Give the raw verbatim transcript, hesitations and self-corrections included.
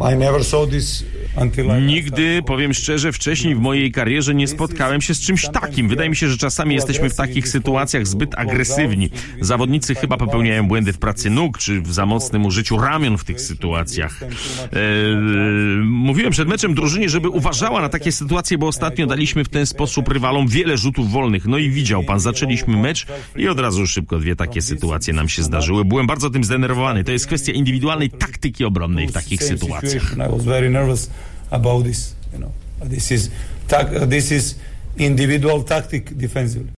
Nigdy, powiem szczerze, wcześniej w mojej karierze nie spotkałem się z czymś takim. Wydaje mi się, że czasami jesteśmy w takich sytuacjach zbyt agresywni. Zawodnicy chyba popełniają błędy w pracy nóg, czy w za mocnym użyciu ramion w tych sytuacjach. Eee, mówiłem przed meczem drużynie, żeby uważała na takie sytuacje, bo ostatnio daliśmy w ten sposób rywalom wiele rzutów wolnych. No i widział pan, zaczęliśmy mecz i od razu szybko dwie takie sytuacje nam się zdarzyły. Byłem bardzo tym zdenerwowany. To jest kwestia indywidualnej taktyki obronnej w takich sytuacjach. I was very nervous about this, you know. This is, this is individual tactic defensively.